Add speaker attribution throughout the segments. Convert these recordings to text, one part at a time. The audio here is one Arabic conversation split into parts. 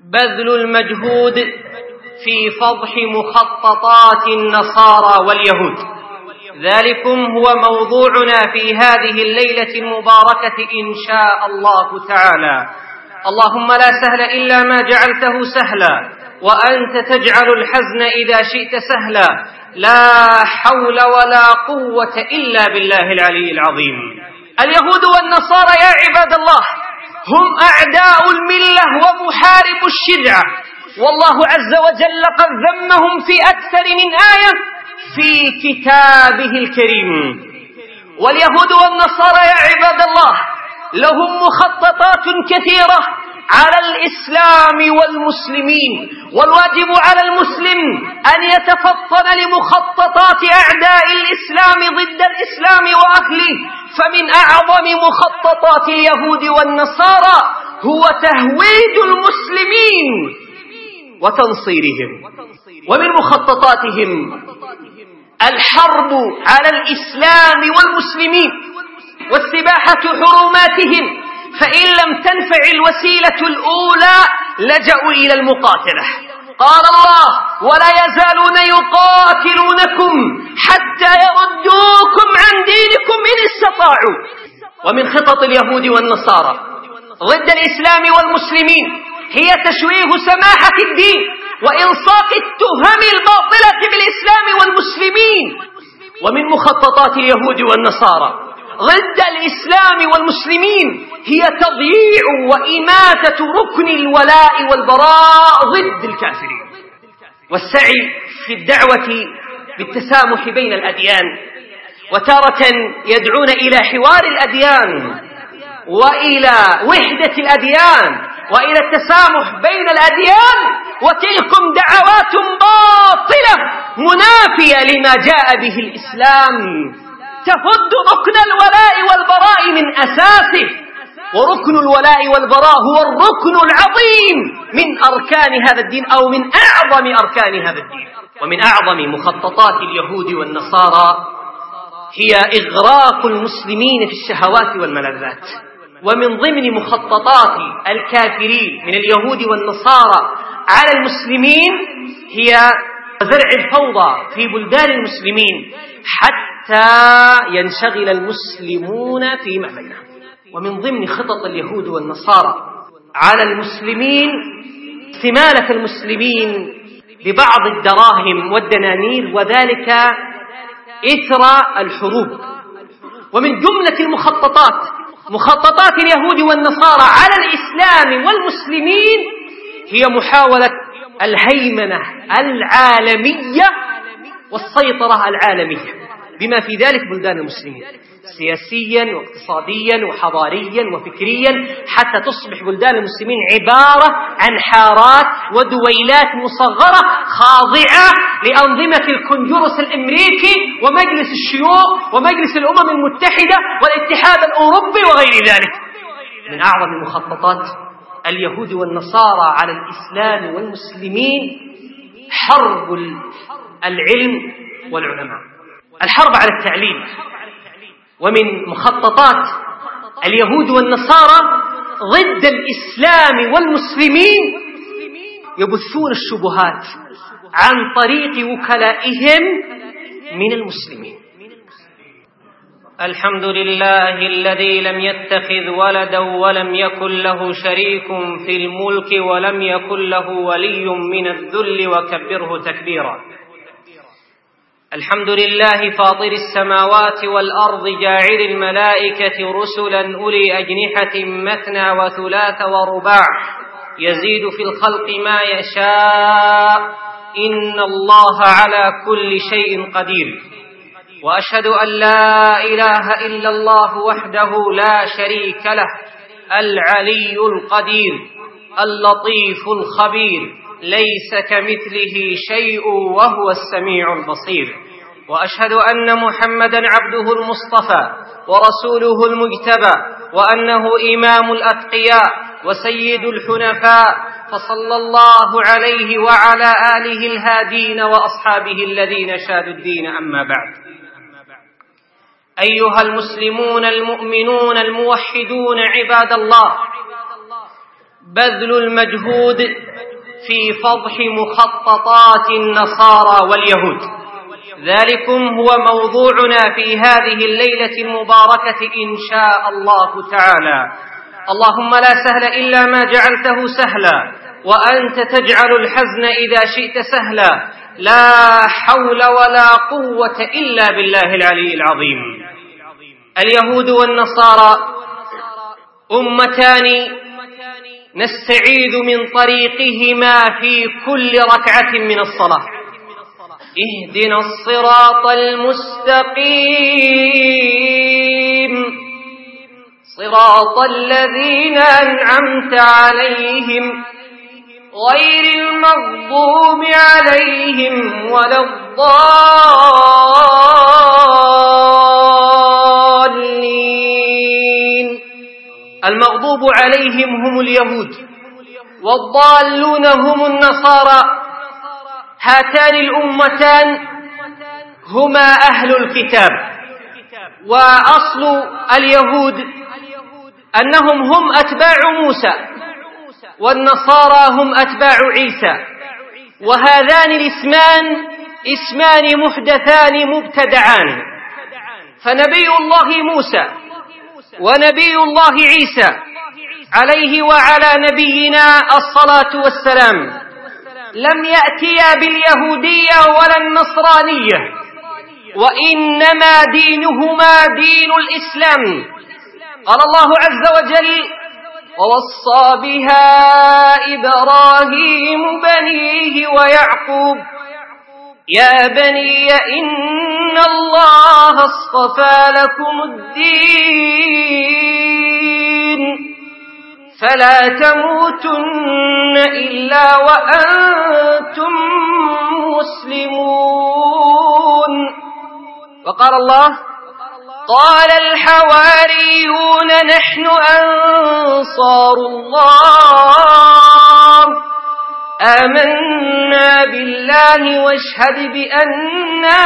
Speaker 1: بذل المجهود في فضح مخططات النصارى واليهود. ذلكم هو موضوعنا في هذه الليلة المباركة إن شاء الله تعالى. اللهم لا سهل إلا ما جعلته سهلا، وأنت تجعل الحزن إذا شئت سهلا. لا حول ولا قوة إلا بالله العلي العظيم. اليهود والنصارى يا عباد الله هم أعداء الملة ومحارب الشريعة، والله عز وجل قد ذمهم في أكثر من آية في كتابه الكريم. واليهود والنصارى يا عباد الله لهم مخططات كثيرة على الإسلام والمسلمين، والواجب على المسلم أن يتفطن لمخططات أعداء الإسلام ضد الإسلام وأهله. فمن أعظم مخططات اليهود والنصارى هو تهويد المسلمين وتنصيرهم. ومن مخططاتهم الحرب على الإسلام والمسلمين واستباحة حرماتهم، فإن لم تنفع الوسيلة الأولى لجأوا إلى المقاتلة. قال الله: ولا يزالون يقاتلونكم حتى يردوكم عن دينكم إن استطاعوا. ومن خطط اليهود والنصارى ضد الإسلام والمسلمين هي تشويه سماحة الدين وإلصاق التهم الباطلة بالإسلام والمسلمين. ومن مخططات اليهود والنصارى ضد الإسلام والمسلمين هي تضييع وإماتة ركن الولاء والبراء ضد الكافرين، والسعي في الدعوة بالتسامح بين الأديان، وتارة يدعون إلى حوار الأديان وإلى وحدة الأديان وإلى التسامح بين الأديان، وتلكم دعوات باطلة منافية لما جاء به الإسلام، تهد ركن الولاء والبراء من أساسه. وركن الولاء والبراء هو الركن العظيم من أركان هذا الدين، أو من أعظم أركان هذا الدين. ومن أعظم مخططات اليهود والنصارى هي إغراق المسلمين في الشهوات والملذات. ومن ضمن مخططات الكافرين من اليهود والنصارى على المسلمين هي زرع الفوضى في بلدان المسلمين حتى ينشغل المسلمون فيما بينهم. ومن ضمن خطط اليهود والنصارى على المسلمين استمالة المسلمين ببعض الدراهم والدنانير، وذلك إثر الحروب. ومن جملة مخططات اليهود والنصارى على الإسلام والمسلمين هي محاولة الهيمنة العالمية والسيطرة العالمية، بما في ذلك بلدان المسلمين سياسيا واقتصاديا وحضاريا وفكريا، حتى تصبح بلدان المسلمين عبارة عن حارات ودويلات مصغرة خاضعة لأنظمة الكونجرس الأمريكي ومجلس الشيوخ ومجلس الأمم المتحدة والاتحاد الأوروبي وغير ذلك. من أعظم مخططات اليهود والنصارى على الإسلام والمسلمين حرب العلم والعلماء، الحرب على التعليم. ومن مخططات اليهود والنصارى ضد الإسلام والمسلمين يبثون الشبهات عن طريق وكلائهم من المسلمين. الحمد لله الذي لم يتخذ ولدا ولم يكن له شريك في الملك ولم يكن له ولي من الذل وكبره تكبيرا. الحمد لله فاطر السماوات والأرض جاعل الملائكة رسلا أولي أجنحة مثنى وثلاث ورباع يزيد في الخلق ما يشاء إن الله على كل شيء قدير. وأشهد أن لا إله إلا الله وحده لا شريك له العلي القدير اللطيف الخبير ليس كمثله شيء وهو السميع البصير. وأشهد أن محمدا عبده المصطفى ورسوله المجتبى، وأنه إمام الأتقياء وسيد الحنفاء، فصلى الله عليه وعلى آله الهادين وأصحابه الذين شادوا الدين. أما بعد، أيها المسلمون المؤمنون الموحدون عباد الله، بذل المجهود في فضح مخططات النصارى واليهود. ذلكم هو موضوعنا في هذه الليلة المباركة إن شاء الله تعالى. اللهم لا سهل إلا ما جعلته سهلا، وأنت تجعل الحزن إذا شئت سهلا. لا حول ولا قوة إلا بالله العلي العظيم. اليهود والنصارى أمتان نستعيذ من طريقهما في كل ركعة من الصلاة. اهدنا الصراط المستقيم صراط الذين أنعمت عليهم غير المغضوب عليهم ولا الضالين. المغضوب عليهم هم اليهود، والضالون هم النصارى. هاتان الأمتان هما أهل الكتاب، وأصل اليهود أنهم هم أتباع موسى، والنصارى هم أتباع عيسى، وهذان الاسمان اسمان محدثان مبتدعان. فنبي الله موسى ونبي الله عيسى عليه وعلى نبينا الصلاة والسلام لم يأتيا باليهودية ولا النصرانية، وإنما دينهما دين الإسلام. قال الله عز وجل: ووصى بها إبراهيم بنيه ويعقوب يا بني إن الله اصطفى لكم الدين فلا تموتن إلا وأنتم مسلمون. وقال الله: قال الحواريون نحن أنصار الله آمنا بالله واشهد بأننا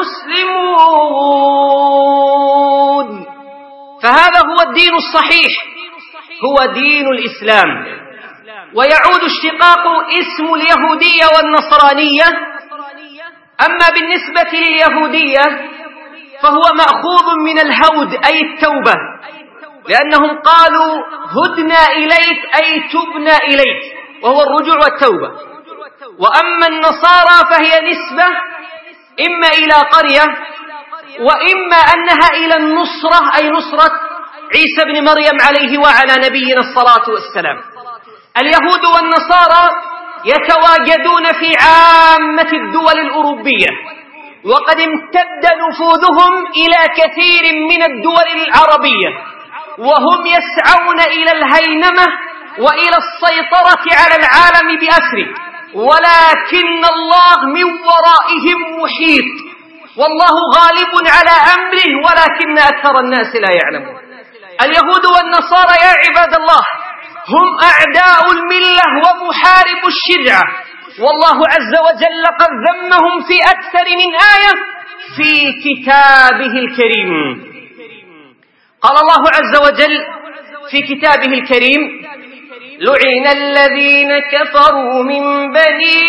Speaker 1: مسلمون. فهذا هو الدين الصحيح، هو دين الإسلام. ويعود اشتقاق اسم اليهودية والنصرانية. أما بالنسبة لليهودية فهو مأخوذ من الهود أي التوبة، لأنهم قالوا هدنا إليك أي تبنا إليك، وهو الرجوع والتوبة. وأما النصارى فهي نسبة إما إلى قرية وإما أنها إلى النصرة أي نصرة عيسى بن مريم عليه وعلى نبينا الصلاة والسلام. اليهود والنصارى يتواجدون في عامة الدول الأوروبية، وقد امتد نفوذهم إلى كثير من الدول العربية، وهم يسعون إلى الهيمنة وإلى السيطرة على العالم بأسره، ولكن الله من ورائهم محيط، والله غالب على أمره ولكن أكثر الناس لا يعلمون. اليهود والنصارى يا عباد الله هم أعداء الملة ومحارب الشريعة، والله عز وجل قد ذمهم في أكثر من آية في كتابه الكريم. قال الله عز وجل في كتابه الكريم: لعن الذين كفروا من بني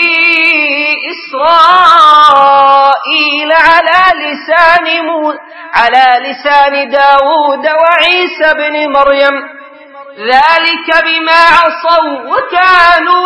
Speaker 1: إسرائيل على لسان داود وعيسى بن مريم ذلك بما عصوا وكانوا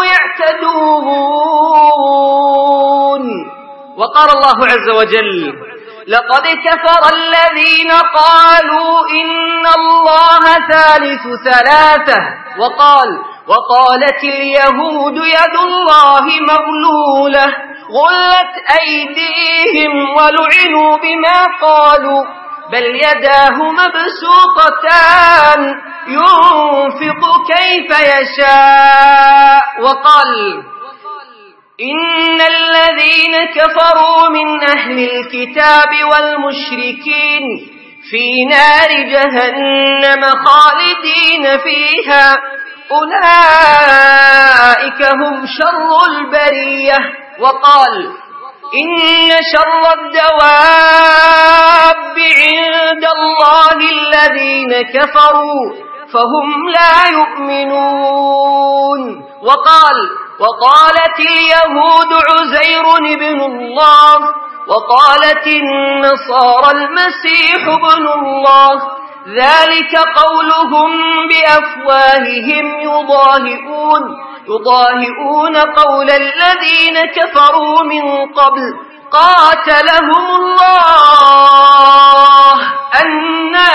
Speaker 1: يعتدون. وقال الله عز وجل: لقد كفر الذين قالوا إن الله ثالث ثلاثة وقالت اليهود يد الله مغلولة غلت أيديهم ولعنوا بما قالوا بل يداه مبسوطتان ينفق كيف يشاء. وقال: إن الذين كفروا من أهل الكتاب والمشركين في نار جهنم خالدين فيها أولئك هم شر البرية. وقال: إن شر الدواب عند الله الذين كفروا فهم لا يؤمنون. وقال: وقالت اليهود عزير ابن الله، وقالت النصارى المسيح ابن الله، ذلك قولهم بأفواههم يضاهئون قول الذين كفروا من قبل قاتلهم الله أنى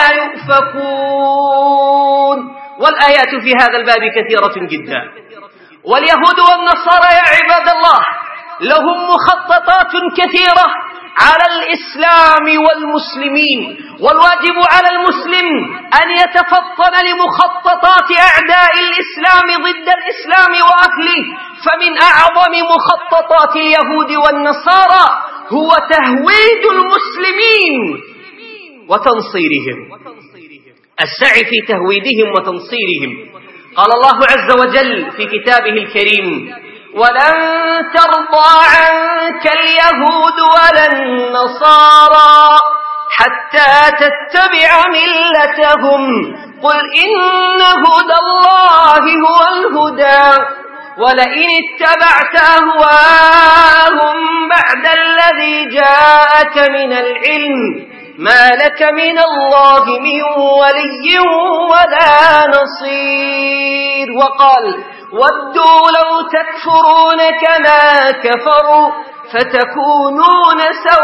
Speaker 1: يؤفكون. والآيات في هذا الباب كثيرة جدا. واليهود والنصارى يا عباد الله لهم مخططات كثيرة على الإسلام والمسلمين، والواجب على المسلم أن يتفطن لمخططات أعداء الإسلام ضد الإسلام وأهله. فمن أعظم مخططات اليهود والنصارى هو تهويد المسلمين وتنصيرهم، السعي في تهويدهم وتنصيرهم. قال الله عز وجل في كتابه الكريم: ولن ترضى عنك اليهود ولا النصارى حتى تتبع ملتهم قل إن هدى الله هو الهدى ولئن اتبعت أهواءهم بعد الذي جاءك من العلم ما لك من الله من ولي ولا نصير. وقال: ودوا لو تكفرون كما كفروا فتكونون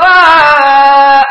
Speaker 1: سواء.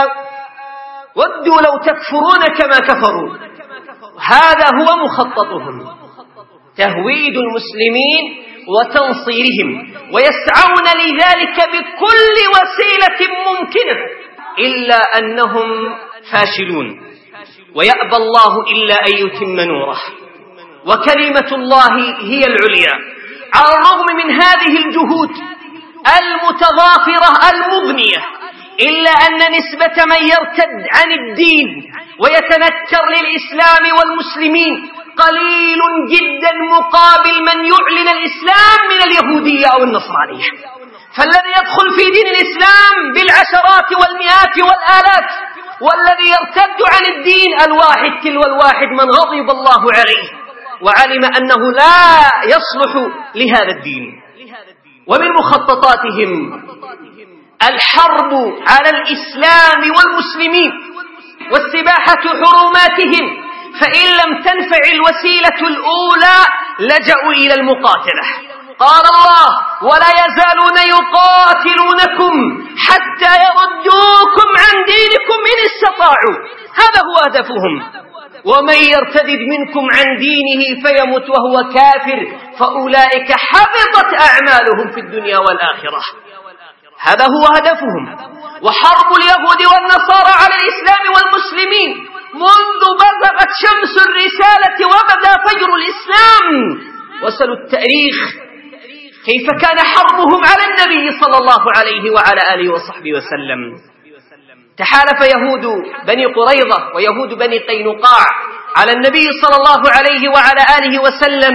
Speaker 1: ودوا لو تكفرون كما كفروا، هذا هو مخططهم، تهويد المسلمين وتنصيرهم، ويسعون لذلك بكل وسيلة ممكنة، إلا أنهم فاشلون، ويأبى الله إلا أن يتم نوره، وكلمة الله هي العليا. على الرغم من هذه الجهود المتضافرة المغنية، إلا أن نسبة من يرتد عن الدين ويتنكر للإسلام والمسلمين قليل جدا مقابل من يعلن الإسلام من اليهودية أو النصرانية. فالذي يدخل في دين الإسلام بالعشرات والمئات والآلاف، والذي يرتد عن الدين الواحد تلو الواحد من غضب الله عليه وعلم أنه لا يصلح لهذا الدين. ومن مخططاتهم الحرب على الإسلام والمسلمين واستباحة حرماتهم، فإن لم تنفع الوسيلة الأولى لجأوا إلى المقاتلة. قال الله: ولا يزالون يقاتلونكم حتى يردوكم عن دينكم إن استطاعوا. هذا هو هدفهم. ومن يرتد منكم عن دينه فيمت وهو كافر فأولئك حبطت أعمالهم في الدنيا والآخرة. هذا هو هدفهم. وحرب اليهود والنصارى على الإسلام والمسلمين منذ بزغت شمس الرسالة وبدا فجر الإسلام. وسلوا التاريخ كيف كان حربهم على النبي صلى الله عليه وعلى آله وصحبه وسلم. تحالف يهود بني قريظة ويهود بني قينقاع على النبي صلى الله عليه وعلى آله وسلم،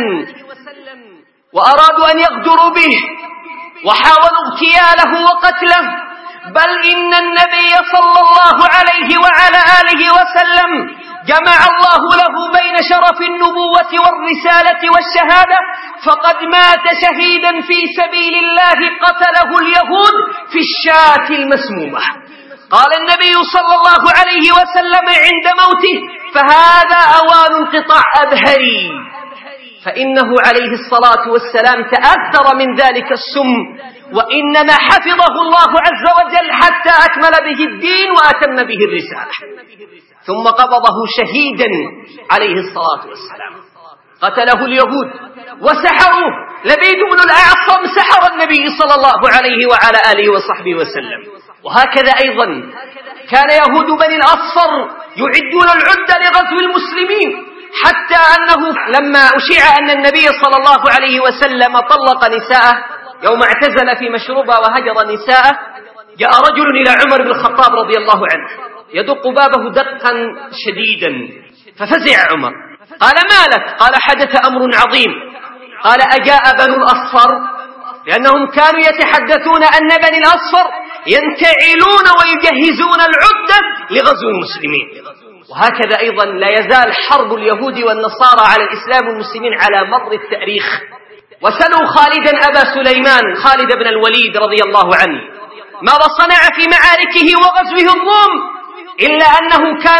Speaker 1: وأرادوا أن يغدروا به، وحاولوا اغتياله وقتله، بل إن النبي صلى الله عليه وعلى آله وسلم جمع الله له بين شرف النبوة والرسالة والشهادة، فقد مات شهيدا في سبيل الله قتله اليهود في الشاة المسمومة. قال النبي صلى الله عليه وسلم عند موته: فهذا أوان انقطاع أبهري، فإنه عليه الصلاة والسلام تأثر من ذلك السم، وإنما حفظه الله عز وجل حتى أكمل به الدين وأتم به الرسالة، ثم قبضه شهيدا عليه الصلاة والسلام. قتله اليهود وسحروه. لبيد بن الأعصم سحر النبي صلى الله عليه وعلى آله وصحبه وسلم. وهكذا أيضا كان يهود بني الأصفر يعدون العدة لغزو المسلمين، حتى أنه لما أشيع أن النبي صلى الله عليه وسلم طلق نساءه يوم اعتزل في مشروبه وهجر نساءه، جاء رجل إلى عمر بن الخطاب رضي الله عنه يدق بابه دقا شديدا، ففزع عمر. قال: ما لك؟ قال: حدث أمر عظيم. قال: أجاء بنو الأصفر؟ لأنهم كانوا يتحدثون أن بني الأصفر ينتعلون ويجهزون العدة لغزو المسلمين. وهكذا أيضا لا يزال حرب اليهود والنصارى على الإسلام والمسلمين على مر التاريخ. وسلوا خالدا أبا سليمان خالد بن الوليد رضي الله عنه ماذا صنع في معاركه وغزوه الروم، إلا أنه كان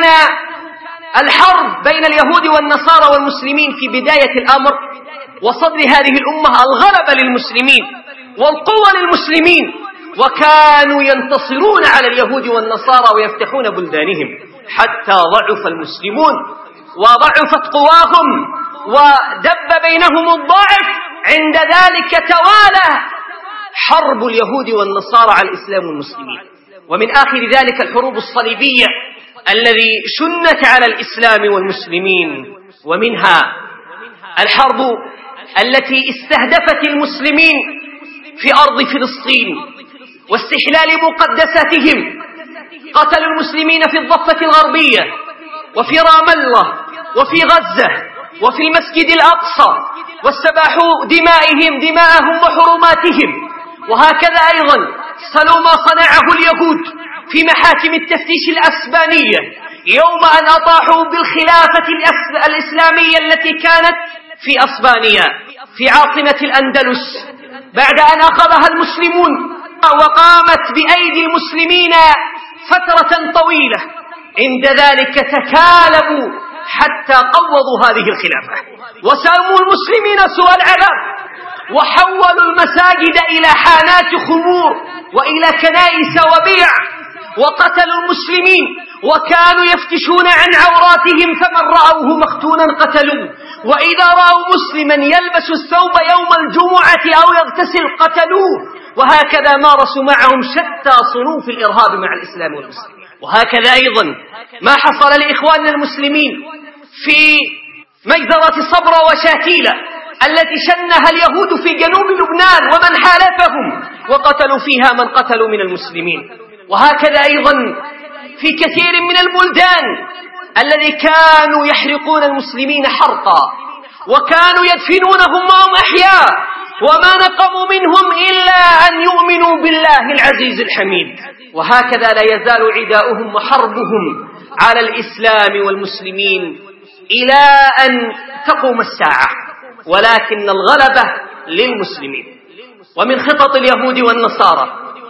Speaker 1: الحرب بين اليهود والنصارى والمسلمين في بداية الأمر وصدر هذه الأمة الغلبة للمسلمين والقوة للمسلمين، وكانوا ينتصرون على اليهود والنصارى ويفتحون بلدانهم حتى ضعف المسلمون وضعفت قواهم ودب بينهم الضعف. عند ذلك توالى حرب اليهود والنصارى على الإسلام والمسلمين، ومن آخر ذلك الحروب الصليبية الذي شنت على الإسلام والمسلمين، ومنها الحرب التي استهدفت المسلمين في أرض فلسطين واستحلال مقدساتهم. قتلوا المسلمين في الضفة الغربية وفي رام الله وفي غزة وفي المسجد الأقصى، واستباحوا دماءهم وحرماتهم. وهكذا أيضا صنعوا ما صنعه اليهود في محاكم التفتيش الأسبانية يوم أن أطاحوا بالخلافة الإسلامية التي كانت في أسبانيا في عاصمة الأندلس، بعد أن أخذها المسلمون وقامت بأيدي المسلمين فترة طويلة. عند ذلك تكالبوا حتى قوضوا هذه الخلافة وساموا المسلمين سوء العذاب، وحولوا المساجد إلى حانات خمور وإلى كنائس وبيع، وقتلوا المسلمين وكانوا يفتشون عن عوراتهم، فمن رأوه مختونا قتلوه، وإذا رأوا مسلما يلبس الثوب يوم الجمعة أو يغتسل قتلوه. وهكذا مارسوا معهم شتى صنوف الإرهاب مع الإسلام والمسلمين. وهكذا أيضا ما حصل لإخواننا المسلمين في مجزرة صبرا وشاكيلة التي شنها اليهود في جنوب لبنان ومن حالفهم، وقتلوا فيها من قتلوا من المسلمين. وهكذا أيضا في كثير من البلدان الذي كانوا يحرقون المسلمين حرقا وكانوا يدفنونهم وهم أحياء، وما نقموا منهم إلا أن يؤمنوا بالله العزيز الحميد. وهكذا لا يزال عداؤهم وحربهم على الإسلام والمسلمين إلى أن تقوم الساعة، ولكن الغلبة للمسلمين. ومن خطط اليهود والنصارى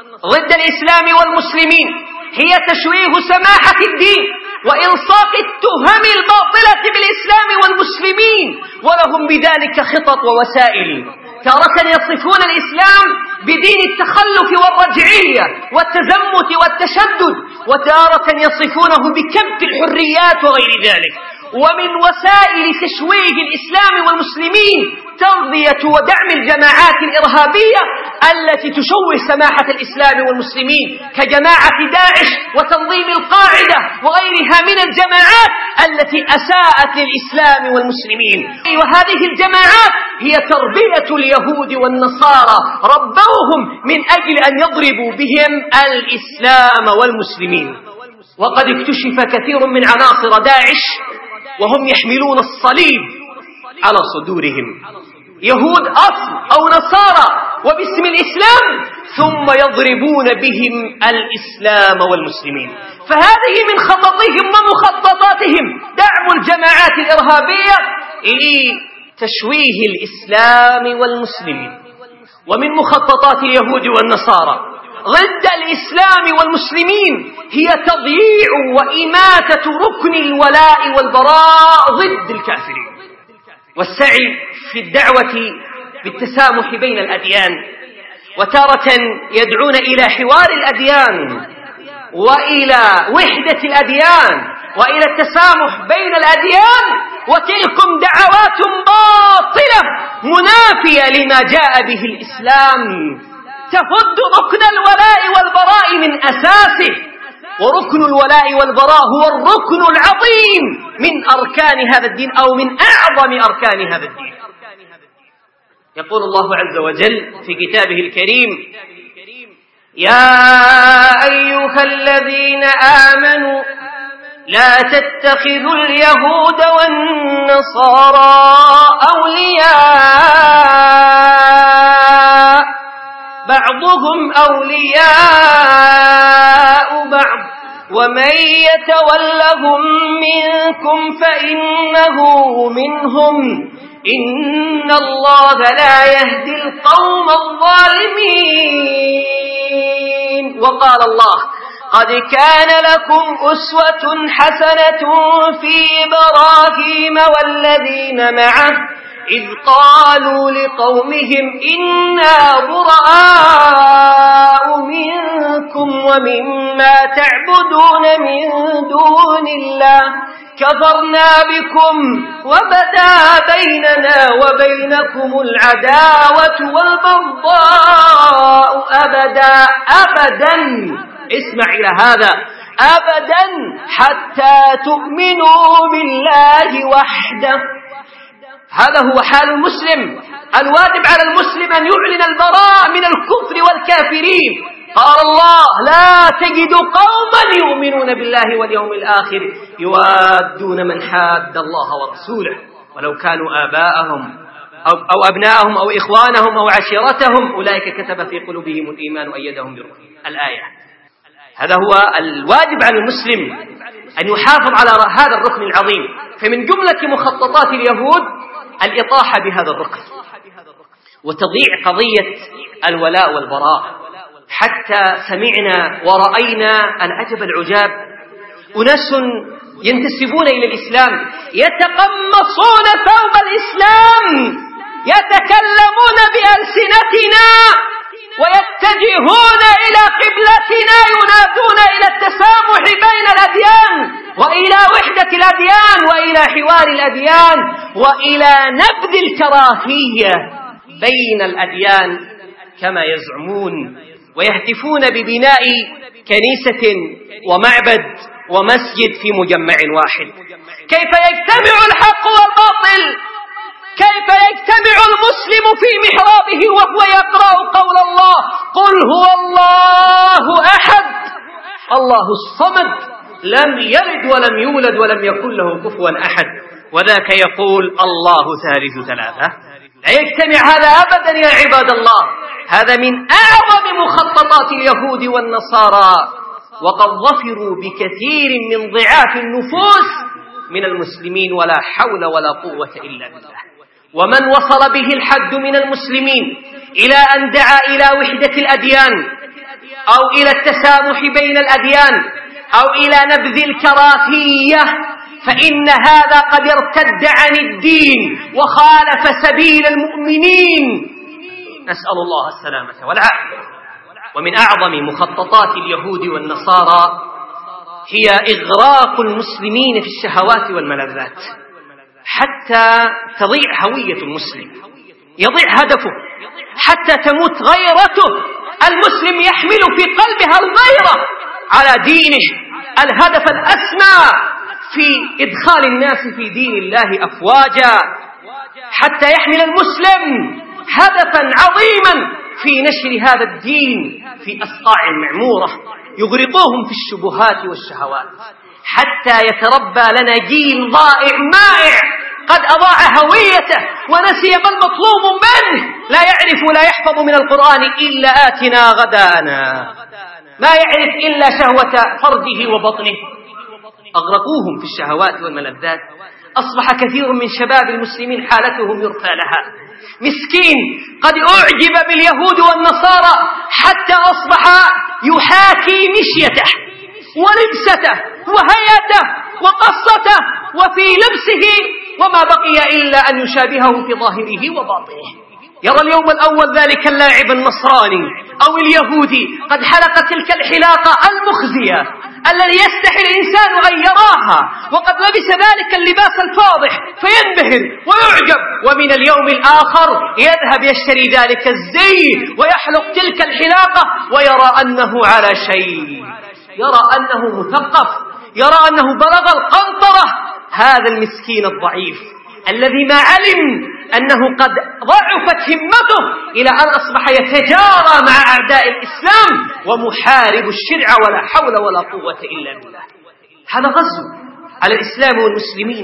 Speaker 1: ضد الإسلام والمسلمين هي تشويه سماحة الدين وإلصاق التهم الباطلة بالإسلام والمسلمين، ولهم بذلك خطط ووسائل. تارة يصفون الإسلام بدين التخلف والرجعية والتزمت والتشدد، وتارة يصفونه بكبت الحريات وغير ذلك. ومن وسائل تشويه الإسلام والمسلمين ترضية ودعم الجماعات الإرهابية التي تشوه سماحة الإسلام والمسلمين كجماعة داعش وتنظيم القاعدة وغيرها من الجماعات التي أساءت للإسلام والمسلمين. وهذه الجماعات هي تربية اليهود والنصارى، ربوهم من أجل أن يضربوا بهم الإسلام والمسلمين. وقد اكتشف كثير من عناصر داعش وهم يحملون الصليب على صدورهم، يهود أصل أو نصارى وباسم الإسلام، ثم يضربون بهم الإسلام والمسلمين. فهذه من خططهم ومخططاتهم دعم الجماعات الإرهابية لتشويه الإسلام والمسلمين. ومن مخططات اليهود والنصارى ضد الإسلام والمسلمين هي تضييع وإماتة ركن الولاء والبراء ضد الكافرين، والسعي في الدعوة بالتسامح بين الأديان، وتارة يدعون إلى حوار الأديان وإلى وحدة الأديان وإلى التسامح بين الأديان، وتلكم دعوات باطلة منافية لما جاء به الإسلام، تهد ركن الولاء والبراء من أساسه. وركن الولاء والبراء هو الركن العظيم من أركان هذا الدين أو من أعظم أركان هذا الدين. يقول الله عز وجل في كتابه الكريم: يا أيها الذين آمنوا لا تتخذوا اليهود والنصارى أولياء بعضهم أولياء بعض ومن يتولهم منكم فإنه منهم إن الله لا يهدي القوم الظالمين. وقال الله: قد كان لكم أسوة حسنة في إبراهيم والذين معه إذ قالوا لقومهم إنا براء منكم ومما تعبدون من دون الله كفرنا بكم وبدا بيننا وبينكم العداوة والبغضاء أبدا اسمع إلى هذا، أبدا حتى تؤمنوا بالله وحده. هذا هو حال المسلم. الواجب على المسلم أن يعلن البراء من الكفر والكافرين. قال الله: لا تجد قوما يؤمنون بالله واليوم الآخر يوادون من حاد الله ورسوله ولو كانوا آباءهم أو أبناءهم أو إخوانهم أو عشيرتهم أولئك كتب في قلوبهم الإيمان وأيدهم بروح. الآية. هذا هو الواجب على المسلم أن يحافظ على هذا الركن العظيم. فمن جملة مخططات اليهود الإطاحة بهذا الركن وتضييع قضية الولاء والبراء، حتى سمعنا ورأينا العجب العجاب أناس ينتسبون إلى الإسلام يتقمصون ثوب الإسلام، يتكلمون بألسنتنا ويتجهون إلى قبلتنا، ينادون إلى التسامح بين الأديان وإلى وحدة الأديان وإلى حوار الأديان وإلى نبذ الكراهية بين الأديان كما يزعمون، ويهتفون ببناء كنيسة ومعبد ومسجد في مجمع واحد. كيف يجتمع الحق والباطل؟ كيف يجتمع المسلم في محرابه وهو يقرأ قول الله: قل هو الله أحد الله الصمد لم يلد ولم يولد ولم يكن له كفوا أحد، وذاك يقول الله ثالث ثلاثة؟ لا يجتمع هذا أبدا يا عباد الله. هذا من أعظم مخططات اليهود والنصارى، وقد ظفروا بكثير من ضعاف النفوس من المسلمين ولا حول ولا قوة إلا بالله. ومن وصل به الحد من المسلمين إلى أن دعا إلى وحدة الأديان أو إلى التسامح بين الأديان أو إلى نبذ الكراهية فإن هذا قد ارتد عن الدين وخالف سبيل المؤمنين، نسأل الله السلامة والعافية. ومن أعظم مخططات اليهود والنصارى هي إغراق المسلمين في الشهوات والملذات حتى تضيع هوية المسلم، يضيع هدفه، حتى تموت غيرته. المسلم يحمل في قلبها الغيرة على دينه، الهدف الأسمى في إدخال الناس في دين الله أفواجا، حتى يحمل المسلم هدفا عظيما في نشر هذا الدين في أصقاع معمورة، يغرقوهم في الشبهات والشهوات حتى يتربى لنا جيل ضائع مائع قد أضاع هويته ونسي ما المطلوب منه، لا يعرف ولا يحفظ من القرآن إلا آتنا غدانا، ما يعرف إلا شهوة فرجه وبطنه. أغرقوهم في الشهوات والملذات. أصبح كثير من شباب المسلمين حالتهم يرثى لها، مسكين قد أعجب باليهود والنصارى حتى أصبح يحاكي مشيته ولبسته وهيئته وقصته وفي لبسه، وما بقي إلا أن يشابهه في ظاهره وباطنه. يرى اليوم الأول ذلك اللاعب النصراني أو اليهودي قد حلق تلك الحلاقة المخزية الذي يستحي الإنسان أن يراها، وقد لبس ذلك اللباس الفاضح فينبهر ويعجب، ومن اليوم الآخر يذهب يشتري ذلك الزي ويحلق تلك الحلاقة ويرى أنه على شيء، يرى أنه مثقف، يرى أنه بلغ القنطرة. هذا المسكين الضعيف الذي ما علم أنه قد ضعفت همته إلى أن أصبح يتجارى مع أعداء الإسلام ومحارب الشرع ولا حول ولا قوة إلا بالله. هذا غزو على الإسلام والمسلمين،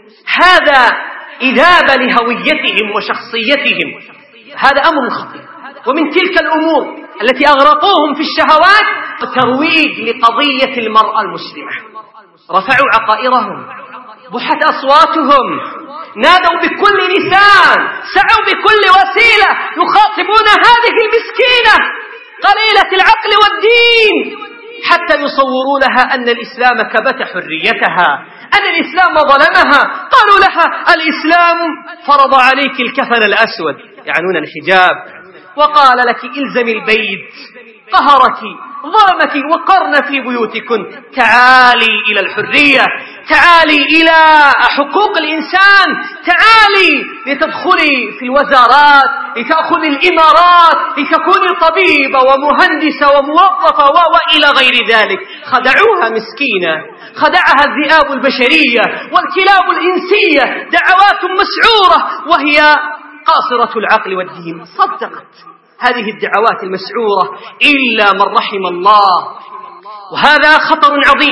Speaker 1: هذا إذابة لهويتهم وشخصيتهم، هذا أمر خطير. ومن تلك الأمور التي أغرقوهم في الشهوات ترويج لقضية المرأة المسلمة، رفعوا عقائرهم، بحت أصواتهم، نادوا بكل لسان، سعوا بكل وسيلة يخاطبون هذه المسكينة قليلة العقل والدين حتى يصوروا لها أن الإسلام كبت حريتها، أن الإسلام ظلمها. قالوا لها الإسلام فرض عليك الكفن الأسود، يعنون الحجاب، وقال لك إلزم البيت، قهرك ظلمك، وقرن في بيوتكن. تعالي إلى الحرية، تعالي إلى حقوق الإنسان، تعالي لتدخلي في الوزارات، لتأخذي الإمارات، لتكوني طبيبة ومهندسة وموظفة وإلى غير ذلك. خدعوها مسكينة، خدعها الذئاب البشرية والكلاب الإنسية، دعوات مسعورة وهي قاصرة العقل والدين. صدقت هذه الدعوات المسعورة إلا من رحم الله، وهذا خطر عظيم،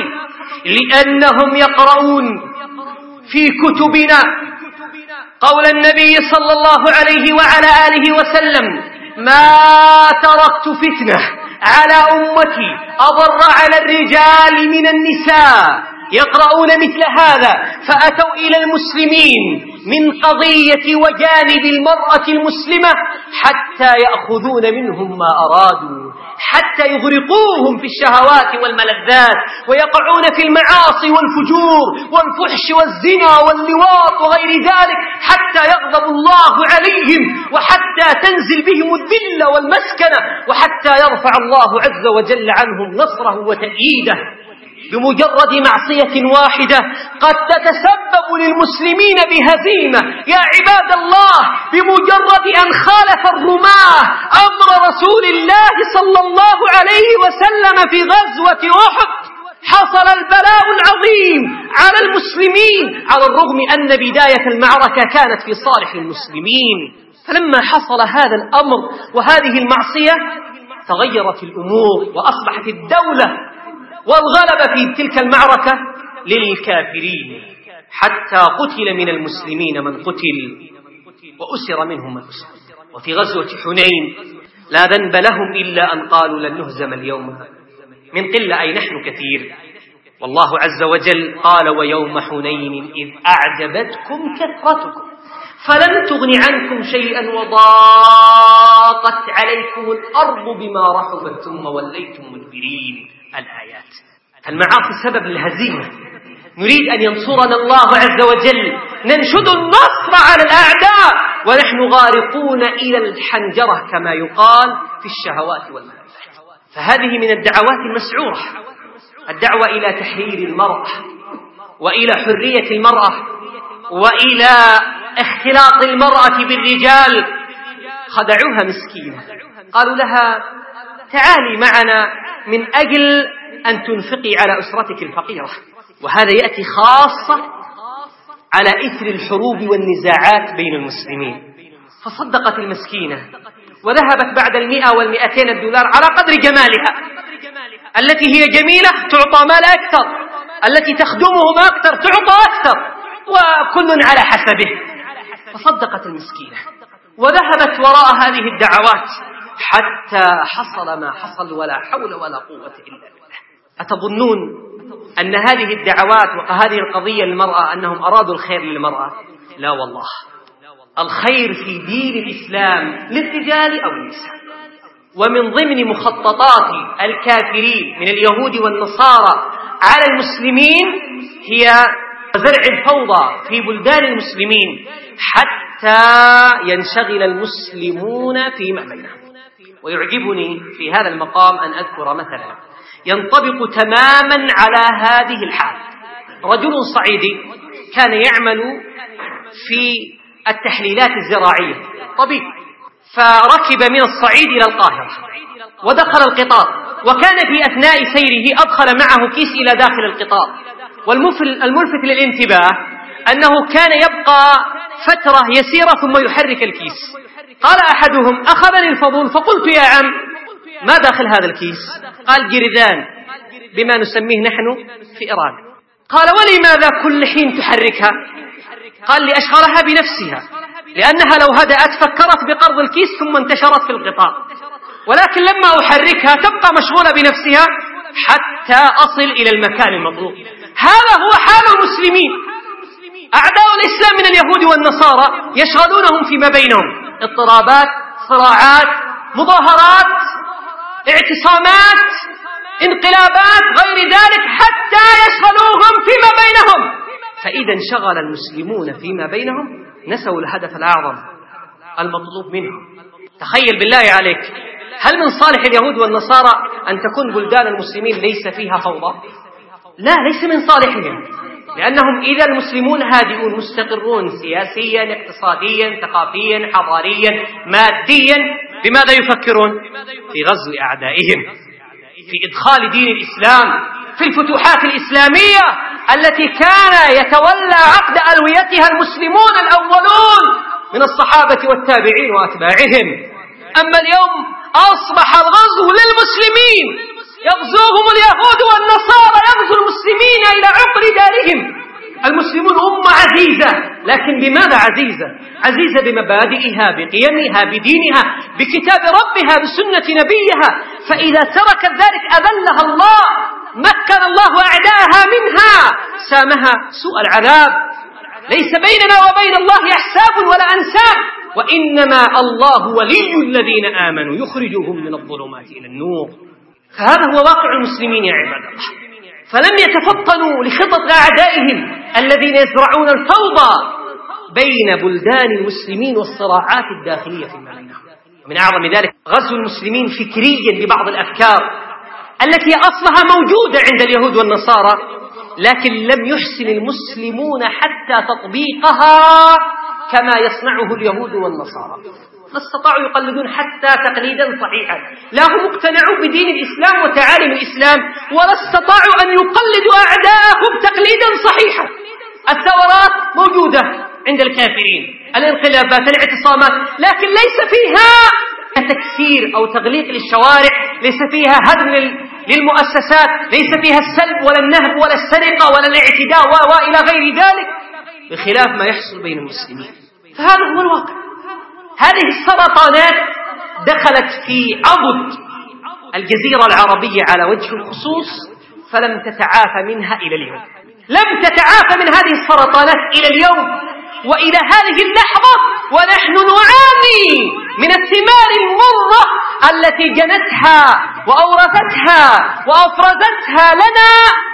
Speaker 1: لأنهم يقرؤون في كتبنا قول النبي صلى الله عليه وعلى آله وسلم: ما تركت فتنة على أمتي أضر على الرجال من النساء. يقرؤون مثل هذا، فأتوا إلى المسلمين من قضية وجانب المرأة المسلمة حتى يأخذون منهم ما أرادوا، حتى يغرقوهم في الشهوات والملذات، ويقعون في المعاصي والفجور والفحش والزنا واللواط وغير ذلك، حتى يغضب الله عليهم، وحتى تنزل بهم الذلة والمسكنة، وحتى يرفع الله عز وجل عنهم نصره وتأييده. بمجرد معصية واحدة قد تتسبب للمسلمين بهزيمة. يا عباد الله، بمجرد أن خالف الرماة أمر رسول الله صلى الله عليه وسلم في غزوة أحد حصل البلاء العظيم على المسلمين، على الرغم أن بداية المعركة كانت في صالح المسلمين. فلما حصل هذا الأمر وهذه المعصية تغيرت الأمور، وأصبحت الدولة والغلبة في تلك المعركة للكافرين، حتى قتل من المسلمين من قتل وأسر منهم من أسر. وفي غزوة حنين لا ذنب لهم إلا أن قالوا لن نهزم اليوم من قلة، أي نحن كثير. والله عز وجل قال: ويوم حنين إذ أعجبتكم كثرتكم فلم تغن عنكم شيئا وضاقت عليكم الأرض بما رحبت ثم وليتم مدبرين. الآيات. المعاصي سبب للهزيمة. نريد أن ينصرنا الله عز وجل، ننشد النصر على الأعداء ونحن غارقون إلى الحنجرة كما يقال في الشهوات والملذات. فهذه من الدعوات المسعورة، الدعوة إلى تحرير المرأة وإلى حرية المرأة وإلى اختلاط المرأة بالرجال. خدعوها مسكينة، قالوا لها: تعالي معنا من أجل أن تنفقي على أسرتك الفقيرة. وهذا يأتي خاصة على إثر الحروب والنزاعات بين المسلمين. فصدقت المسكينة وذهبت بعد 100 و200 دولار على قدر جمالها. التي هي جميلة تعطى مال أكثر، التي تخدمهم أكثر تعطى أكثر، وكل على حسبه. فصدقت المسكينة وذهبت وراء هذه الدعوات حتى حصل ما حصل، ولا حول ولا قوة إلا بالله. أتظنون أن هذه الدعوات وهذه القضية للمرأة أنهم أرادوا الخير للمرأة؟ لا والله، الخير في دين الإسلام للرجال أو النساء. ومن ضمن مخططات الكافرين من اليهود والنصارى على المسلمين هي زرع الفوضى في بلدان المسلمين حتى ينشغل المسلمون فيما بينهم. ويعجبني في هذا المقام أن أذكر مثلا ينطبق تماما على هذه الحال. رجل صعيدي كان يعمل في التحليلات الزراعية، طبيب، فركب من الصعيد إلى القاهرة ودخل القطار، وكان في أثناء سيره أدخل معه كيس إلى داخل القطار. والملفت للانتباه أنه كان يبقى فترة يسيرة ثم يحرك الكيس. قال أحدهم: أخذني الفضول فقلت: يا عم، ما داخل هذا الكيس؟ قال: جرذان، بما نسميه نحن في إيران. قال: ولماذا كل حين تحركها؟ قال: لأشغلها بنفسها، لأنها لو هدأت فكرت بقرض الكيس ثم انتشرت في القطار، ولكن لما أحركها تبقى مشغولة بنفسها حتى أصل إلى المكان المطلوب. هذا هو حال المسلمين. أعداء الإسلام من اليهود والنصارى يشغلونهم فيما بينهم، اضطرابات، صراعات، مظاهرات، اعتصامات، انقلابات، غير ذلك، حتى يشغلوهم فيما بينهم. فإذا انشغل المسلمون فيما بينهم نسوا الهدف الأعظم المطلوب منهم. تخيل بالله عليك، هل من صالح اليهود والنصارى أن تكون بلدان المسلمين ليس فيها فوضى؟ لا، ليس من صالحهم، لأنهم إذا المسلمون هادئون مستقرون سياسيا، اقتصاديا، ثقافيا، حضاريا، ماديا، بماذا يفكرون؟ في غزو أعدائهم، في إدخال دين الإسلام، في الفتوحات الإسلامية التي كان يتولى عقد ألويتها المسلمون الأولون من الصحابة والتابعين وأتباعهم. أما اليوم أصبح الغزو للمسلمين، يغزوهم اليهود والنصارى، يغزو المسلمين إلى عقر دارهم. المسلمون أمة عزيزة، لكن بماذا عزيزة؟ عزيزة بمبادئها، بقيمها، بدينها، بكتاب ربها، بسنة نبيها. فإذا تركت ذلك أذلها الله، مكن الله أعداءها منها، سامها سوء العذاب. ليس بيننا وبين الله أحساب ولا أنساب، وإنما الله ولي الذين آمنوا يخرجهم من الظلمات إلى النور. فهذا هو واقع المسلمين يا عباد الله. فلم يتفطنوا لخطط أعدائهم الذين يزرعون الفوضى بين بلدان المسلمين والصراعات الداخلية فيما بينهم. من أعظم ذلك غزو المسلمين فكريا لبعض الأفكار التي أصلها موجودة عند اليهود والنصارى، لكن لم يحسن المسلمون حتى تطبيقها كما يصنعه اليهود والنصارى. ما استطاعوا يقلدون حتى تقليدا صحيحا، لا هم اقتنعوا بدين الإسلام وتعاليم الإسلام، ولا استطاعوا أن يقلدوا أعداءهم تقليدا صحيحا. الثورات موجودة عند الكافرين، الانقلابات، الاعتصامات، لكن ليس فيها تكسير أو تغليق للشوارع، ليس فيها هدم للمؤسسات، ليس فيها السلب ولا النهب ولا السرقة ولا الاعتداء وإلى غير ذلك، بخلاف ما يحصل بين المسلمين. فهذا هو الواقع. هذه السرطانات دخلت في عضد الجزيرة العربية على وجه الخصوص، فلم تتعافى منها إلى اليوم. لم تتعافى من هذه السرطانات إلى اليوم وإلى هذه اللحظة، ونحن نعاني من الثمار المرة التي جنتها وأورثتها وأفرزتها لنا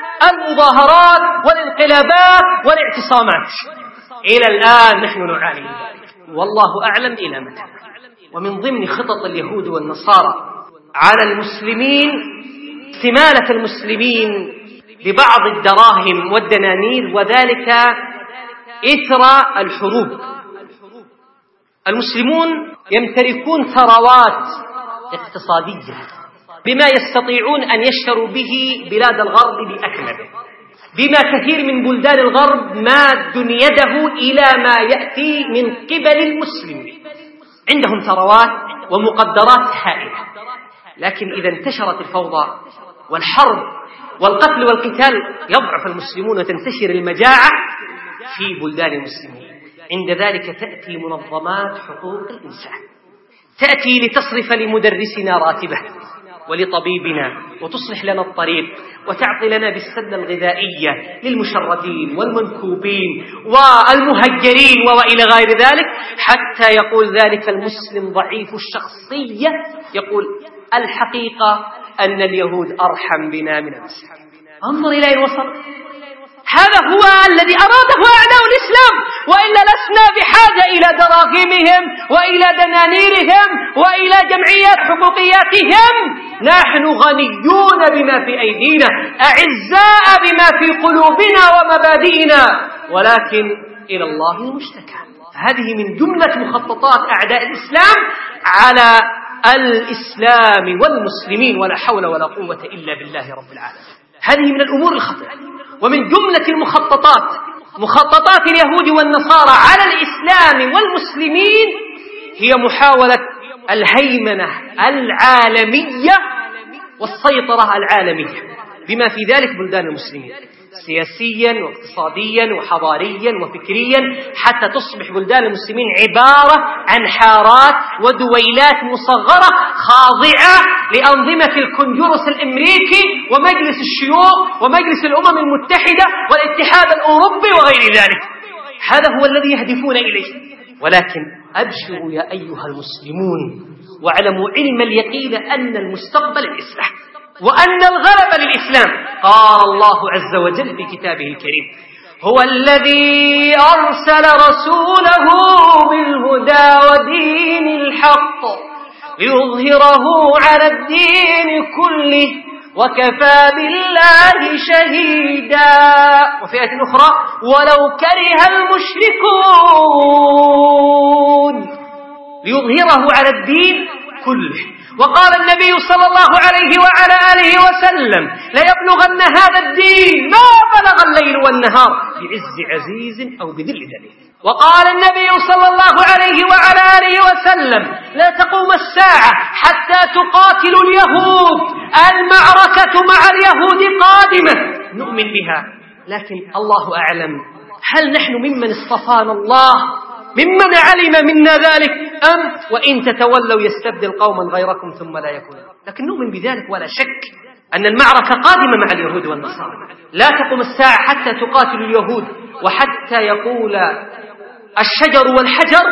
Speaker 1: المظاهرات والانقلابات والاعتصامات. إلى الآن نحن نعاني من ذلك، والله أعلم إلى متى. ومن ضمن خطط اليهود والنصارى على المسلمين استمالة المسلمين ببعض الدراهم والدنانير، وذلك إثر الحروب. المسلمون يمتلكون ثروات اقتصادية بما يستطيعون أن يشتروا به بلاد الغرب بأكمله، بما كثير من بلدان الغرب ماد يده إلى ما يأتي من قبل المسلمين. عندهم ثروات ومقدرات هائلة، لكن إذا انتشرت الفوضى والحرب والقتل والقتال يضعف المسلمون وتنتشر المجاعة في بلدان المسلمين. عند ذلك تأتي منظمات حقوق الإنسان، تأتي لتصرف لمدرسنا راتبه ولطبيبنا، وتصلح لنا الطريق، وتعطي لنا بالسلة الغذائية للمشردين والمنكوبين والمهجرين وإلى غير ذلك، حتى يقول ذلك المسلم ضعيف الشخصية، يقول الحقيقة أن اليهود أرحم بنا من المسلمين. انظر إلى أين وصل. هذا هو الذي أراده أعداء الإسلام، وإلا لسنا بحاجة إلى دراهمهم وإلى دنانيرهم وإلى جمعيات حقوقياتهم. نحن غنيون بما في أيدينا، أعزاء بما في قلوبنا ومبادئنا، ولكن إلى الله المشتكى. هذه من جملة مخططات أعداء الإسلام على الإسلام والمسلمين، ولا حول ولا قوة إلا بالله رب العالمين. هذه من الأمور الخطيرة. ومن جملة المخططات مخططات اليهود والنصارى على الإسلام والمسلمين هي محاولة الهيمنة العالمية والسيطرة العالمية بما في ذلك بلدان المسلمين، سياسيا واقتصاديا وحضاريا وفكريا، حتى تصبح بلدان المسلمين عبارة عن حارات ودويلات مصغرة خاضعة لأنظمة الكونجرس الأمريكي ومجلس الشيوخ ومجلس الأمم المتحدة والاتحاد الأوروبي وغير ذلك. هذا هو الذي يهدفون إليه. ولكن أبشروا يا أيها المسلمون واعلموا علم اليقين أن المستقبل الإسلام وأن الغلب للإسلام. قال الله عز وجل في كتابه الكريم: هو الذي أرسل رسوله بالهدى ودين الحق ليظهره على الدين كله وكفى بالله شهيدا. وفي آية أخرى: ولو كره المشركون ليظهره على الدين كله. وقال النبي صلى الله عليه وعلى آله وسلم: ليبلغن هذا الدين ما بلغ الليل والنهار بعز عزيز أو بذل دليل. وقال النبي صلى الله عليه وعلى آله وسلم: لا تقوم الساعة حتى تقاتل اليهود، المعركة مع اليهود قادمة نؤمن بها، لكن الله أعلم هل نحن ممن اصطفانا الله، ممن علم منا ذلك، أم وإن تتولوا يستبدل قوما غيركم ثم لا يكون. لكن نؤمن بذلك ولا شك أن المعركة قادمة مع اليهود والنصارى. لا تقوم الساعة حتى تقاتل اليهود وحتى يقول الشجر والحجر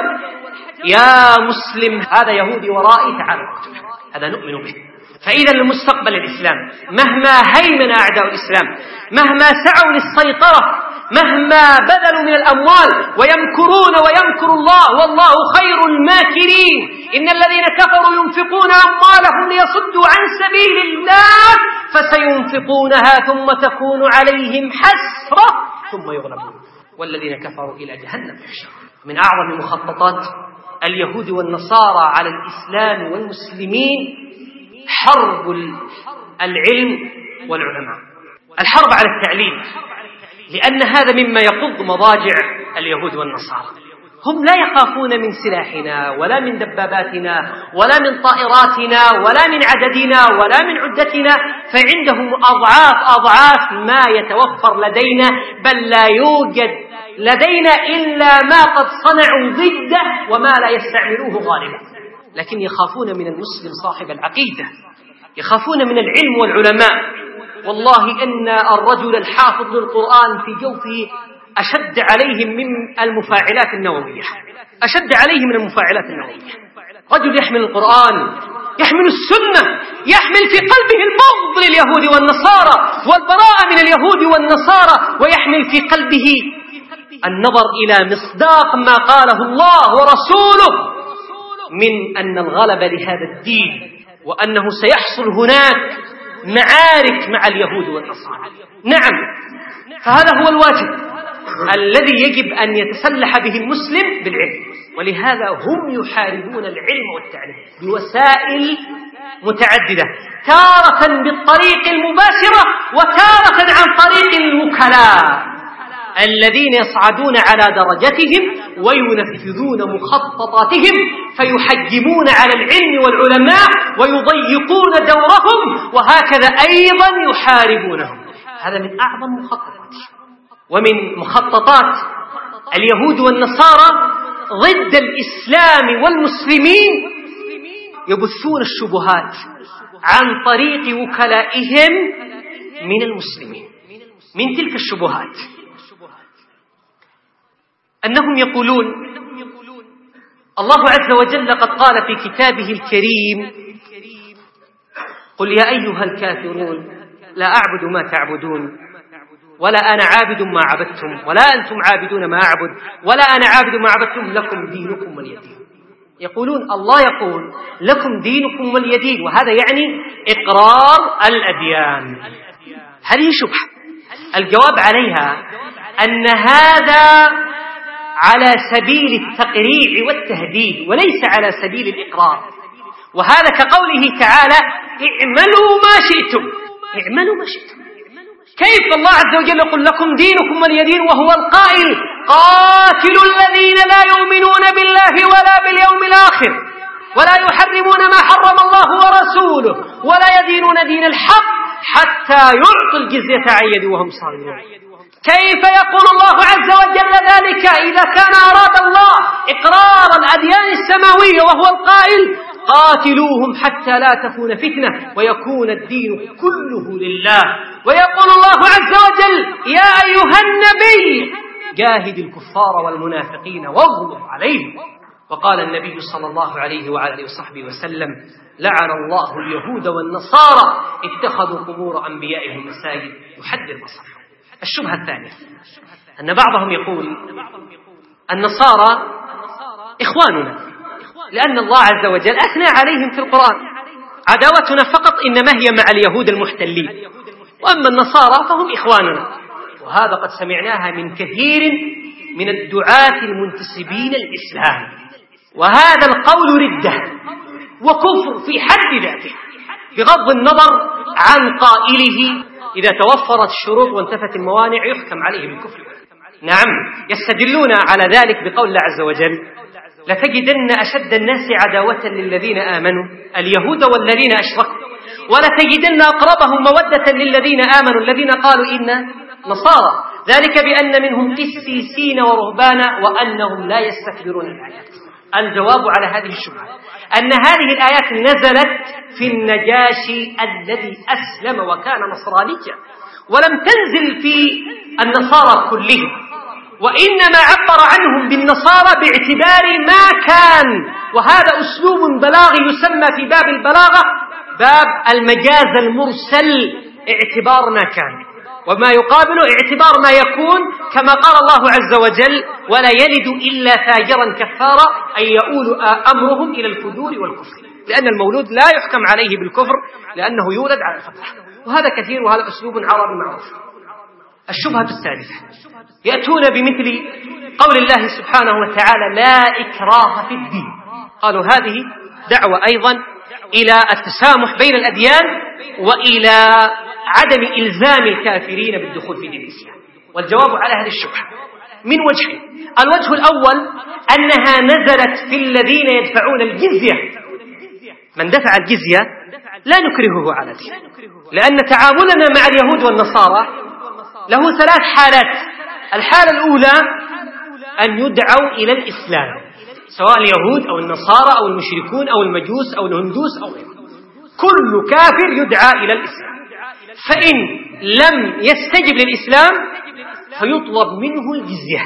Speaker 1: يا مسلم هذا يهودي ورائي تعال اقتله. هذا نؤمن به. فإذا المستقبل الإسلام مهما هيمن أعداء الإسلام، مهما سعوا للسيطرة، مهما بذلوا من الأموال ويمكرون ويمكر الله والله خير الماكرين. إن الذين كفروا ينفقون أموالهم ليصدوا عن سبيل الله فسينفقونها ثم تكون عليهم حسرة ثم يغلبون والذين كفروا إلى جهنم يحشرون. من أعظم مخططات اليهود والنصارى على الإسلام والمسلمين حرب العلم والعلماء، الحرب على التعليم، لأن هذا مما يقض مضاجع اليهود والنصارى. هم لا يخافون من سلاحنا ولا من دباباتنا ولا من طائراتنا ولا من عددنا ولا من عدتنا، فعندهم أضعاف ما يتوفر لدينا، بل لا يوجد لدينا إلا ما قد صنعوا ضده وما لا يستعملوه غالبا. لكن يخافون من المسلم صاحب العقيدة، يخافون من العلم والعلماء. والله إن الرجل الحافظ للقرآن في جوفه أشد عليهم من المفاعلات النووية، أشد عليهم من المفاعلات النووية. رجل يحمل القرآن، يحمل السنة، يحمل في قلبه البغض لليهود والنصارى والبراءة من اليهود والنصارى، ويحمل في قلبه النظر إلى مصداق ما قاله الله ورسوله من أن الغلب لهذا الدين، وأنه سيحصل هناك معارك مع اليهود والنصارى. نعم، فهذا هو الواجب الذي يجب أن يتسلح به المسلم بالعلم، ولهذا هم يحاربون العلم والتعليم بوسائل متعددة، تارة بالطريق المباشرة وتارة عن طريق الوكلاء الذين يصعدون على درجتهم وينفذون مخططاتهم فيحجمون على العلم والعلماء ويضيقون دورهم، وهكذا أيضا يحاربونهم. هذا من أعظم مخططات. ومن مخططات اليهود والنصارى ضد الإسلام والمسلمين يبثون الشبهات عن طريق وكلائهم من المسلمين. من تلك الشبهات أنهم يقولون الله عز وجل قد قال في كتابه الكريم: قل يا أيها الكافرون لا أعبد ما تعبدون ولا أنا عابد ما عبدتم ولا أنتم عابدون ما أعبد ولا أنا عابد ما عبدتم لكم دينكم ولي دين. يقولون الله يقول لكم دينكم ولي دين، وهذا يعني إقرار الأديان. هذه شبهة. الجواب عليها أن هذا على سبيل التقريع والتهديد وليس على سبيل الإقرار، وهذا كقوله تعالى: اعملوا ما شئتم. اعملوا ما شئتم. كيف الله عز وجل يقول لكم دينكم ولي دين وهو القائل: قاتلوا الذين لا يؤمنون بالله ولا باليوم الآخر ولا يحرمون ما حرم الله ورسوله ولا يدينون دين الحق حتى يعطوا الجزية عن يد وهم صاغرون. كيف يقول الله عز وجل ذلك إذا كان أراد الله إقرار الأديان السماوية وهو القائل: قاتلوهم حتى لا تكون فتنة ويكون الدين كله لله. ويقول الله عز وجل: يا أيها النبي جاهد الكفار والمنافقين واغلظ عليهم. وقال النبي صلى الله عليه وعلى وصحبه وسلم: لعن الله اليهود والنصارى اتخذوا قبور أنبيائهم مساجد يحذر مصالحهم. الشبهة الثانية أن بعضهم يقول النصارى إخواننا، لأن الله عز وجل أثنى عليهم في القرآن: عداوتنا فقط إنما هي مع اليهود المحتلين، وأما النصارى فهم إخواننا. وهذا قد سمعناها من كثير من الدعاة المنتسبين للإسلام، وهذا القول ردة وكفر في حد ذاته بغض النظر عن قائله. إذا توفرت الشروط وانتفت الموانع يحكم عليه بالكفر. نعم، يستدلون على ذلك بقول الله عز وجل: لتجدن أشد الناس عداوة للذين آمنوا اليهود والذين أشركوا ولتجدن أقربهم مودة للذين آمنوا الذين قالوا إنا نصارى ذلك بأن منهم قسيسين ورهبانا وأنهم لا يستكبرون. الآيات. الجواب على هذه الشبهة أن هذه الآيات نزلت في النجاشي الذي أسلم وكان نصرانيا، ولم تنزل في النصارى كلهم، وإنما عبر عنهم بالنصارى باعتبار ما كان. وهذا أسلوب بلاغي يسمى في باب البلاغة باب المجاز المرسل، اعتبار ما كان، وما يقابله اعتبار ما يكون، كما قال الله عز وجل: ولا يلد إلا فاجرا كفارا، أي يؤول أمرهم إلى الفجور والكفر، لأن المولود لا يحكم عليه بالكفر لأنه يولد على الفطرة. وهذا كثير، وهذا أسلوب عربي معروف. الشبهة الثالثة يأتون بمثل قول الله سبحانه وتعالى: لا إكراه في الدين. قالوا هذه دعوة أيضا إلى التسامح بين الأديان وإلى عدم إلزام الكافرين بالدخول في دين الإسلام. والجواب على هذه الشبهة من وجهين: الوجه الأول أنها نزلت في الذين يدفعون الجزية. من دفع الجزية لا نكرهه على دين، لأن تعاملنا مع اليهود والنصارى له 3 حالات. الحالة الأولى أن يدعوا إلى الإسلام، سواء اليهود أو النصارى أو المشركون أو المجوس أو الهندوس أو غيره، كل كافر يدعى إلى الإسلام. فإن لم يستجب للإسلام فيطلب منه الجزية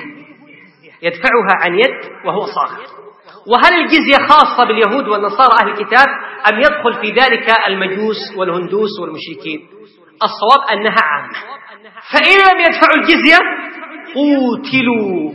Speaker 1: يدفعها عن يد وهو صاغر. وهل الجزية خاصة باليهود والنصارى أهل الكتاب أم يدخل في ذلك المجوس والهندوس والمشركين؟ الصواب أنها عامة. فإن لم يدفعوا الجزية قوتلوا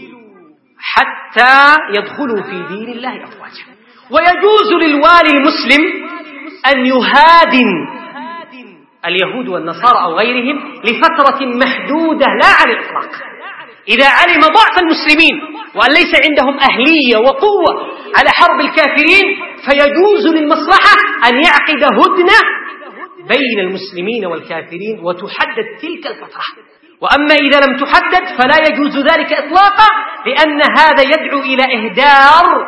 Speaker 1: حتى يدخلوا في دين الله أفواجا. ويجوز للوالي المسلم أن يهادن اليهود والنصارى أو غيرهم لفترة محدودة لا على الإطلاق. إذا علم ضعف المسلمين وأن ليس عندهم أهلية وقوة على حرب الكافرين فيجوز للمصلحة أن يعقد هدنة بين المسلمين والكافرين وتحدد تلك الفترة. وأما إذا لم تحدد فلا يجوز ذلك إطلاقا، لأن هذا يدعو إلى إهدار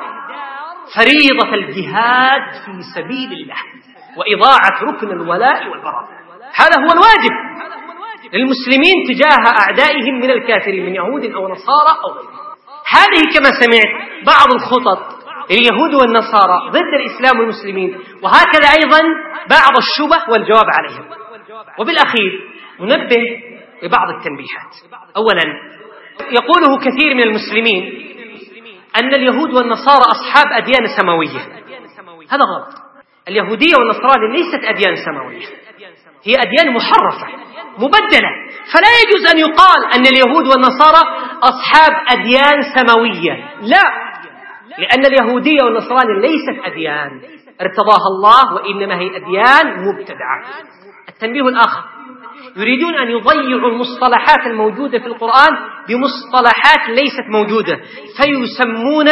Speaker 1: فريضة الجهاد في سبيل الله وإضاعة ركن الولاء والبراء. هذا هو الواجب للمسلمين تجاه أعدائهم من الكافرين من يهود أو نصارى أو غيرهم. هذه كما سمعت بعض الخطط اليهود والنصارى ضد الإسلام والمسلمين، وهكذا أيضا بعض الشبه والجواب عليهم. وبالأخير ننبه لبعض التنبيهات. أولا، يقوله كثير من المسلمين أن اليهود والنصارى أصحاب أديان سماوية. هذا غلط. اليهودية والنصرانية ليست أديان سماوية، هي أديان محرفة مبدلة. فلا يجوز أن يقال أن اليهود والنصارى أصحاب أديان سماوية، لا، لأن اليهودية والنصرانية ليست أديان ارتضاها الله، وإنما هي أديان مبتدعة. التنبيه الآخر، يريدون أن يضيعوا المصطلحات الموجودة في القرآن بمصطلحات ليست موجودة، فيسمون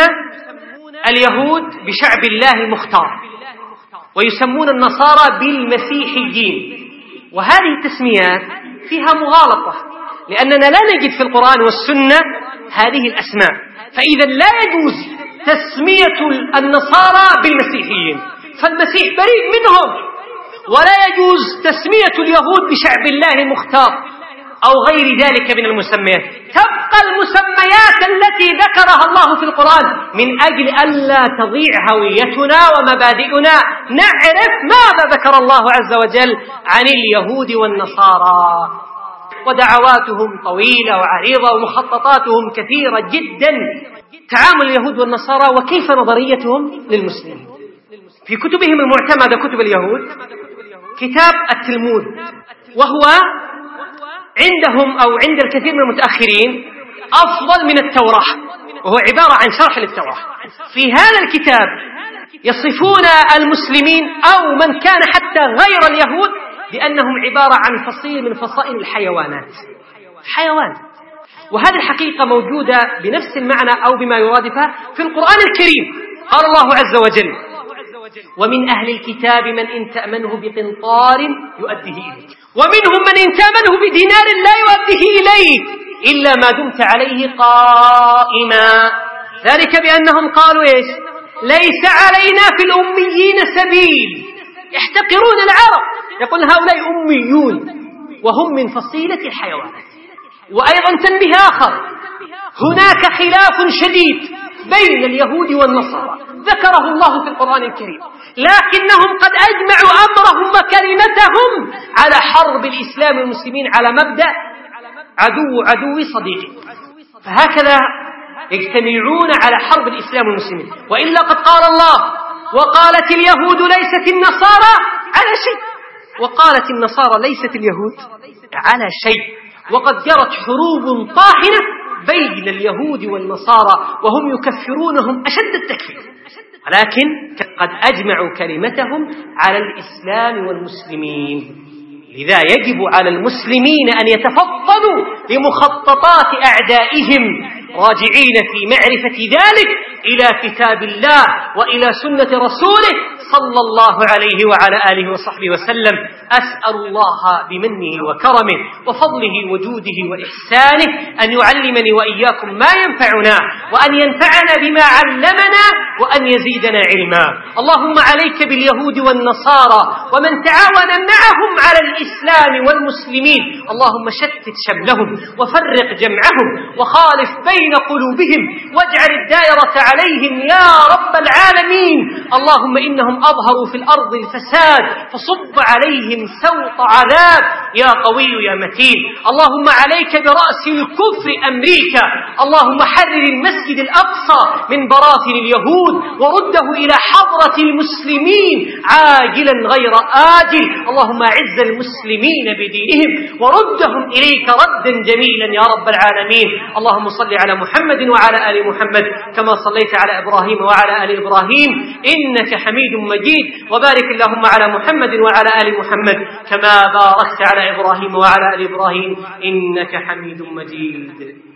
Speaker 1: اليهود بشعب الله المختار ويسمون النصارى بالمسيحيين. وهذه التسميات فيها مغالطة، لأننا لا نجد في القرآن والسنة هذه الأسماء. فإذا لا يجوز تسمية النصارى بالمسيحيين، فالمسيح بريء منهم. ولا يجوز تسمية اليهود بشعب الله المختار أو غير ذلك من المسميات. تبقى المسميات التي ذكرها الله في القرآن من أجل ألا تضيع هويتنا ومبادئنا، نعرف ماذا ذكر الله عز وجل عن اليهود والنصارى. ودعواتهم طويلة وعريضة ومخططاتهم كثيرة جدا. تعامل اليهود والنصارى وكيف نظريتهم للمسلمين. في كتبهم المعتمدة كتب اليهود كتاب التلمود، وهو عندهم أو عند الكثير من المتأخرين أفضل من التوراة، وهو عبارة عن شرح للتوراة. في هذا الكتاب يصفون المسلمين أو من كان حتى غير اليهود بأنهم عبارة عن فصيل من فصائل الحيوانات، حيوان. وهذه الحقيقة موجودة بنفس المعنى أو بما يرادفها في القرآن الكريم. قال الله عز وجل: ومن أهل الكتاب من إن تأمنه بقنطار يؤديه إليك، ومنهم من إن تأمنه بدينار لا يؤديه إليك إلا ما دمت عليه قائما. ذلك بأنهم قالوا إيش؟ ليس علينا في الأميين سبيل. يحتقرون العرب، يقول هؤلاء أميون وهم من فصيلة الحيوانات. وأيضا تنبيه آخر: هناك خلاف شديد بين اليهود والنصارى ذكره الله في القرآن الكريم، لكنهم قد أجمعوا أمرهم وكلمتهم على حرب الإسلام والمسلمين على مبدأ عدو صديقي. فهكذا يجتمعون على حرب الإسلام والمسلمين. وإلا قد قال الله: وقالت اليهود ليست النصارى على شيء، وقالت النصارى ليست اليهود على شيء. وقد جرت حروب طاحنة بين اليهود والنصارى وهم يكفرونهم أشد التكفير، ولكن قد أجمعوا كلمتهم على الإسلام والمسلمين. لذا يجب على المسلمين أن يتفطنوا لمخططات أعدائهم، راجعين في معرفة ذلك إلى كتاب الله وإلى سنة رسوله صلى الله عليه وعلى آله وصحبه وسلم. أسأل الله بمنه وكرمه وفضله وجوده وإحسانه أن يعلمني وإياكم ما ينفعنا، وأن ينفعنا بما علمنا، وأن يزيدنا علما. اللهم عليك باليهود والنصارى ومن تعاون معهم على الإسلام والمسلمين. اللهم شتت شملهم وفرق جمعهم وخالف بين قلوبهم واجعل الدائرة عليهم يا رب العالمين. اللهم إنهم أظهروا في الأرض الفساد فصب عليهم سوط عذاب يا قوي يا متين. اللهم عليك برأس الكفر أمريكا. اللهم حرر المسجد الأقصى من براثن اليهود ورده إلى حضرة المسلمين عاجلا غير آجل. اللهم أعز المسلمين بدينهم وردهم إليك ردا جميلا يا رب العالمين. اللهم صل على محمد وعلى آل محمد كما صليت على إبراهيم وعلى آل إبراهيم إنك حميد مجيد. وبارك اللهم على محمد وعلى آل محمد كما باركت على إبراهيم وعلى آل إبراهيم إنك حميد مجيد.